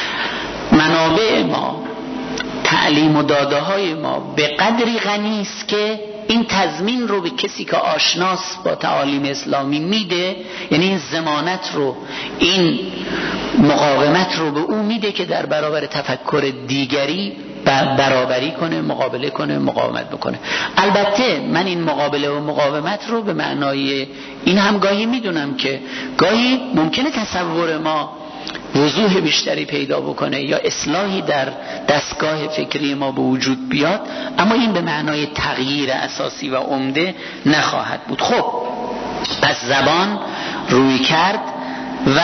منابع ما، تعلیم و داده های ما به قدری غنی است که این تضمین رو به کسی که آشناس با تعالیم اسلامی میده، یعنی این ضمانت رو، این مقاومت رو به او میده که در برابر تفکر دیگری برابری کنه، مقابله کنه، مقاومت بکنه. البته من این مقابله و مقاومت رو به معنای این هم گاهی میدونم که گاهی ممکنه تصور ما وضوح بیشتری پیدا بکنه یا اصلاحی در دستگاه فکری ما به وجود بیاد، اما این به معنای تغییر اساسی و عمده نخواهد بود. خب پس زبان روی کرد و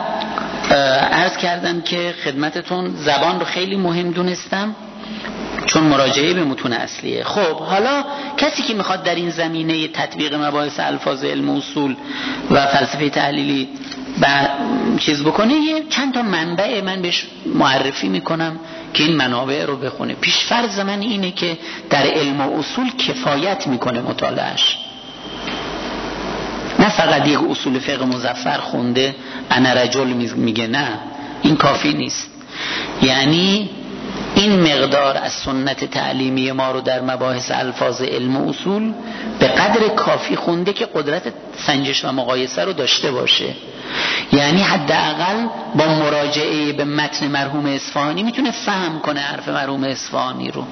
عرض کردم که خدمتتون زبان رو خیلی مهم دونستم چون مراجعه به متون اصلیه. خب حالا کسی که میخواد در این زمینه تطبیق مباحث الفاظ علم اصول و فلسفه تحلیلی چیز بکنه، یه چند تا منبع من بهش معرفی میکنم که این منابع رو بخونه. پیشفرض من اینه که در علم و اصول کفایت میکنه مطالعهش، نه فقط یک اصول فقه مظفر خونده انا رجل میگه، نه این کافی نیست. یعنی این مقدار از سنت تعلیمی ما رو در مباحث الفاظ علم و اصول به قدر کافی خونده که قدرت سنجش و مقایسه رو داشته باشه. یعنی حداقل با مراجعه به متن مرحوم اصفهانی میتونه فهم کنه حرف مرحوم اصفهانی رو.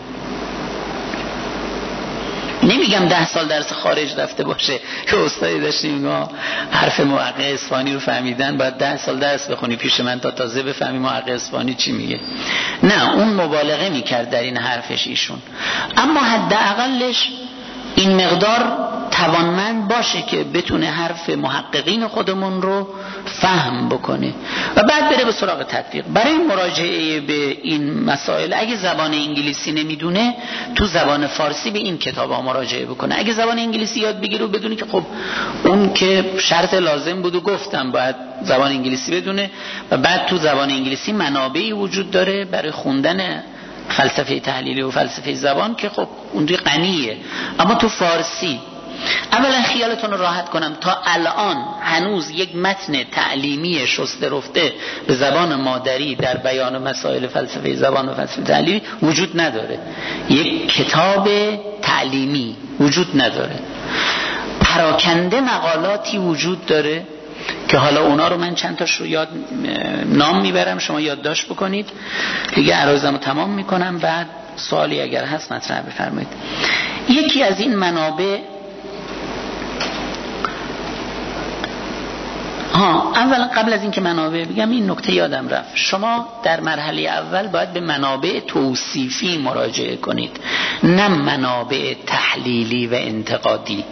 نمیگم 10 سال درس خارج رفته باشه که استادی داشتیم حرف محقق اصفهانی رو فهمیدن باید 10 سال درس بخونی پیش من تا تازه بفهمی محقق اصفهانی چی میگه. نه، اون مبالغه میکرد در این حرفش ایشون، اما حداقلش این مقدار توانمند باشه که بتونه حرف محققین خودمون رو فهم بکنه و بعد بره به سراغ تطبیق. برای مراجعه به این مسائل اگه زبان انگلیسی نمیدونه تو زبان فارسی به این کتابا مراجعه بکنه. اگه زبان انگلیسی یاد بگیره و بدونه که خب اون که شرط لازم بود و گفتم باید زبان انگلیسی بدونه و بعد تو زبان انگلیسی منابعی وجود داره برای خوندن فلسفه تحلیلی و فلسفه زبان که خب اونجوری غنیه. اما تو فارسی اولا خیالتون رو راحت کنم تا الان هنوز یک متن تعلیمی شسته رفته به زبان مادری در بیان مسائل فلسفه زبان و فلسفه تحلیلی وجود نداره. یک کتاب تعلیمی وجود نداره. پراکنده مقالاتی وجود داره که حالا اونا رو من چند تاش رو نام میبرم، شما یادداشت بکنید دیگه. عرضمو رو تمام میکنم، بعد سوالی اگر هست مطرح بفرمایید. یکی از این منابع اولا قبل از اینکه منابع بگم این نکته یادم رفت، شما در مرحله اول باید به منابع توصیفی مراجعه کنید، نه منابع تحلیلی و انتقادی.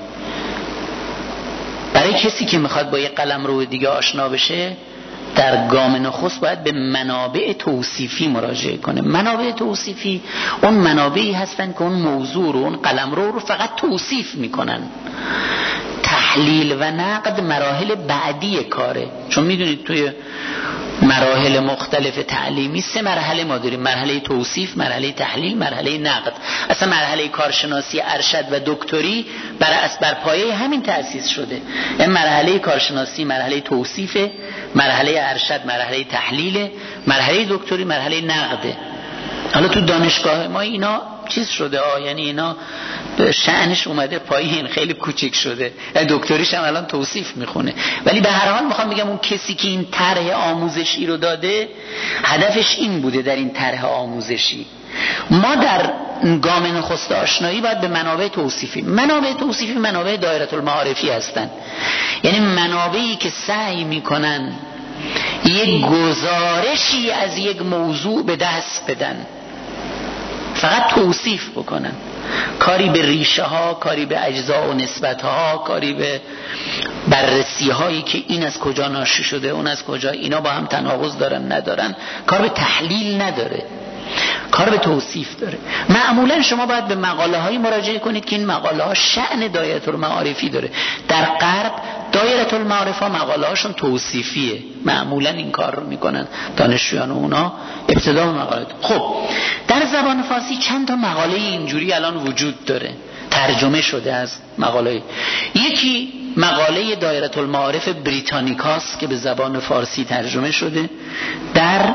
برای کسی که میخواد با یک قلمرو دیگه آشنا بشه در گام نخست باید به منابع توصیفی مراجعه کنه. منابع توصیفی اون منابعی هستن که اون موضوع رو، اون قلمرو رو فقط توصیف میکنن. تحلیل و نقد مراحل بعدی کاره، چون میدونید توی مراحل مختلف تعلیمی 3 مرحله ما داریم: مرحله توصیف، مرحله تحلیل، مرحله نقد. اصلا مرحله کارشناسی ارشد و دکتری بر پایه همین تأسیس شده. این مرحله کارشناسی مرحله توصیف، مرحله ارشد مرحله تحلیل، مرحله دکتری مرحله نقده. حالا تو دانشگاه ما اینا چیز شده یعنی اینا شأنش اومده پایین، خیلی کوچیک شده. دکتریش هم الان توصیف میخونه. ولی به هر حال میخوام بگم اون کسی که این طرح آموزشی رو داده هدفش این بوده. در این طرح آموزشی ما در گام نخست آشنایی باید به منابع توصیفی. منابع توصیفی منابع دایره المعارفی هستن، یعنی منابعی که سعی میکنن یک گزارشی از یک موضوع به دست بدن، فقط توصیف بکنن، کاری به ریشه ها، کاری به اجزا و نسبت ها، کاری به بررسی هایی که این از کجا ناشی شده اون از کجا، اینا با هم تناقض دارن ندارن، کار به تحلیل نداره، کار به توصیف داره. معمولا شما باید به مقاله هایی مراجعه کنید که این مقاله ها شأن دایره المعارفی داره. در غرب دایره المعارف ها مقاله هاشون توصیفیه، معمولا این کار رو میکنن دانشجویان اونا ابتدا به مقاله. خب در زبان فارسی چند تا مقاله اینجوری الان وجود داره، ترجمه شده از مقاله. یکی مقاله دایره المعارف بریتانیکاست که به زبان فارسی ترجمه شده، در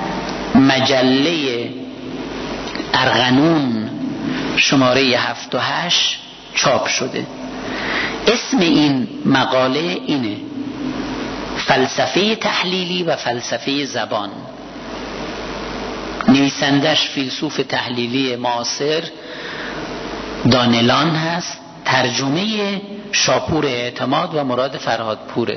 مجله ارغنون شماره 7 و 8 چاپ شده. اسم این مقاله اینه: فلسفه تحلیلی و فلسفه زبان. نویسندش فیلسوف تحلیلی معاصر دانلان هست، ترجمه شاپور اعتماد و مراد فرهادپوره.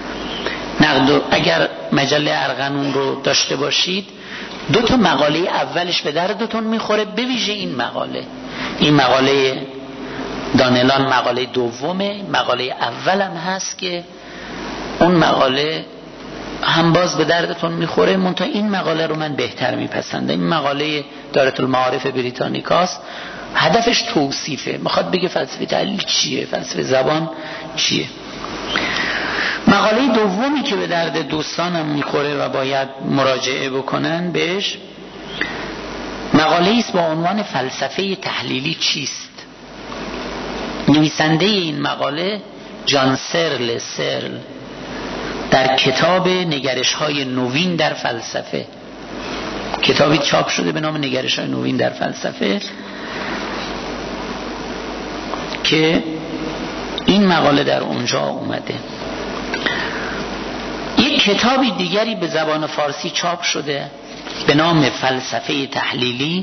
اگر مجله ارغنون رو داشته باشید 2 مقاله اولش به دردتون میخوره، به ویژه این مقاله دانلان مقاله دومه. مقاله اولم هست که اون مقاله هم باز به دردتون میخوره، منتها این مقاله رو من بهتر میپسندم. این مقاله دایره المعارف بریتانیکاست، هدفش توصیفه، میخواد بگه فلسفه تحلیل چیه، فلسفه زبان چیه. مقاله دومی که به درد دوستانم میخوره و باید مراجعه بکنن بهش، مقاله است با عنوان فلسفه تحلیلی چیست. نویسنده این مقاله جان سرل در کتاب نگرش‌های نوین در فلسفه کتابی چاپ شده به نام نگرش‌های نوین در فلسفه که این مقاله در اونجا اومده. یک کتابی دیگری به زبان فارسی چاپ شده به نام فلسفه تحلیلی،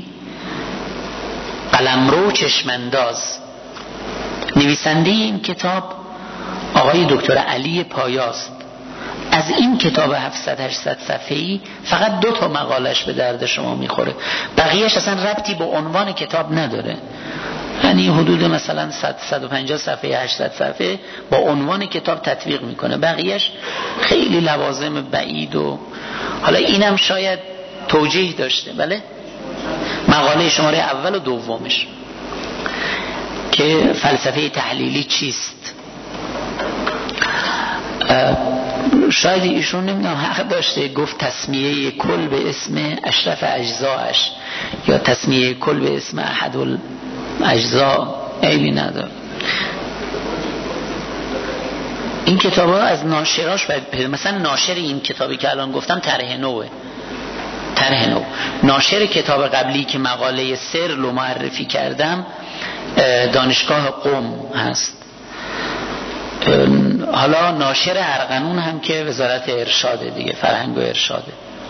قلمرو چشمانداز. نویسنده این کتاب آقای دکتر علی پایاست. از این کتاب 700-800 صفحه‌ای فقط 2 مقالش به درد شما میخوره، بقیهش اصلا ربطی به عنوان کتاب نداره. یعنی حدود مثلا 100-150 صفحه 800 صفحه با عنوان کتاب تطبیق میکنه، بقیهش خیلی لوازم بعید و حالا اینم شاید توجیه داشته. بله، مقاله شماره اول و دومش که فلسفه تحلیلی چیست. شاید ایشون نمیدونم حق داشته گفت تسمیه کل به اسم اشرف اجزاش یا تسمیه کل به اسم احد الاجزا، عیبی نداره. این کتاب ها از ناشراش باید، مثلا ناشر این کتابی که الان گفتم طرح نو. ناشر کتاب قبلی که مقاله سرل رو معرفی کردم دانشگاه قم هست. حالا ناشر ارغنون هم که وزارت ارشاده دیگه، فرهنگ و ارشاده.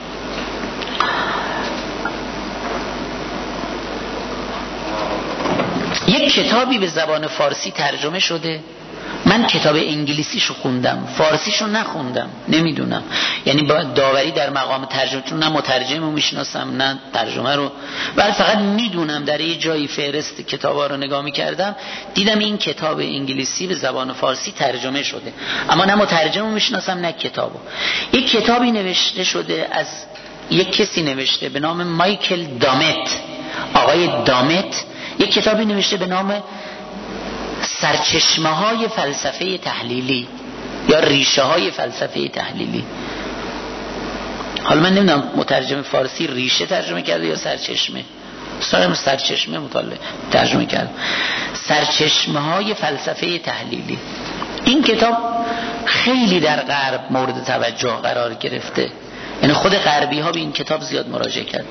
یک کتابی به زبان فارسی ترجمه شده. من کتاب انگلیسیشو خوندم، فارسیشو نخوندم، نمیدونم، یعنی با داوری در مقام ترجمه، چون نه مترجم رو میشناسم نه ترجمه رو، ولی فقط میدونم در یه جایی فهرست کتابا رو نگاه میکردم دیدم این کتاب انگلیسی به زبان فارسی ترجمه شده، اما نه مترجم رو میشناسم نه کتابو. یک کتابی نوشته شده از یک کسی نوشته به نام مایکل دامت، آقای دامت، یک کتابی نوشته به نام سرچشمه های فلسفه تحلیلی یا ریشه های فلسفه تحلیلی. حالا من نمیدونم مترجم فارسی ریشه ترجمه کرده یا سرچشمه، سرچشمه مطالعه ترجمه کرده، سرچشمه های فلسفه تحلیلی. این کتاب خیلی در غرب مورد توجه قرار گرفته، یعنی خود غربی ها به این کتاب زیاد مراجعه کرد.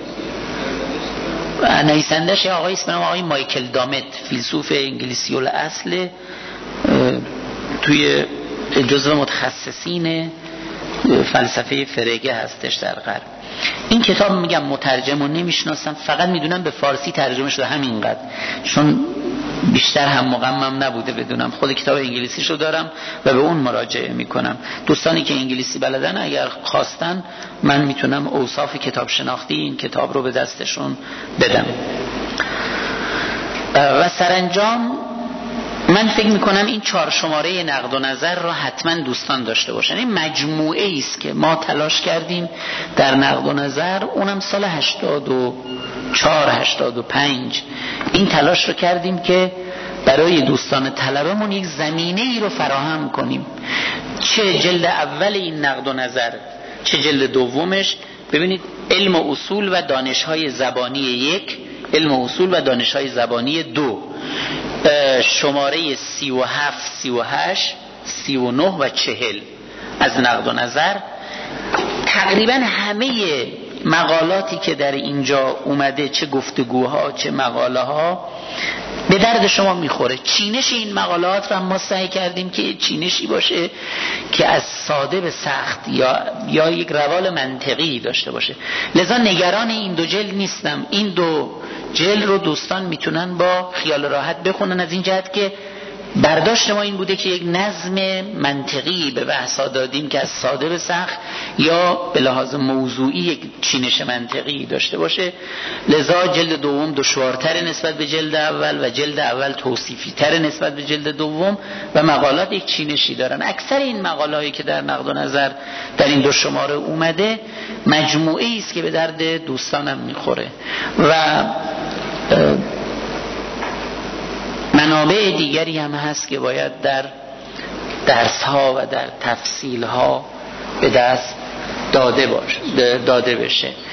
نویسندش آقای اسم آقای مایکل دامت، فیلسوف انگلیسی الاصل، توی جزو متخصصین فلسفه فرگه هستش در غرب. این کتاب میگم مترجم رو نمیشناسم، فقط میدونم به فارسی ترجمه شده همینقدر، چون بیشتر هم مقمم نبوده بدونم. خود کتاب انگلیسیش رو دارم و به اون مراجعه میکنم. دوستانی که انگلیسی بلدن اگر خواستن من میتونم اوصاف کتاب شناختی این کتاب رو به دستشون بدم. و سرانجام من فکر میکنم این 4 شماره نقد و نظر رو حتما دوستان داشته باشن. این مجموعه ایست که ما تلاش کردیم در نقد و نظر، اونم سال 84-85 این تلاش رو کردیم که برای دوستان طلبمون یک زمینه ای رو فراهم کنیم، چه جلد اول این نقد و نظر چه جلد دومش. ببینید علم و اصول و دانش‌های زبانی 1، علم و اصول و دانش‌های زبانی 2، شماره 37 38 39 و 40 از نقد و نظر. تقریبا همه مقالاتی که در اینجا اومده، چه گفتگوها چه مقاله ها، به درد شما میخوره. چینش این مقالات رو ما سعی کردیم که چینشی باشه که از ساده به سخت یا یک روال منطقی داشته باشه. لذا نگران این 2 جلد نیستم. این 2 جلد رو دوستان میتونن با خیال راحت بخونن، از این جهت که برداشت ما این بوده که یک نظم منطقی به بحثا دادیم که از ساده به سخت یا به لحاظ موضوعی یک چینش منطقی داشته باشه. لذا جلد دوم دشوارتر نسبت به جلد اول و جلد اول توصیفی تر نسبت به جلد دوم و مقالات یک چینشی دارن. اکثر این مقالهایی که در نقد و نظر در این 2 شماره اومده مجموعه‌ای است که به درد دوستانم میخوره و منابع دیگری هم هست که باید در درس ها و در تفصیل ها به دست داده بشه.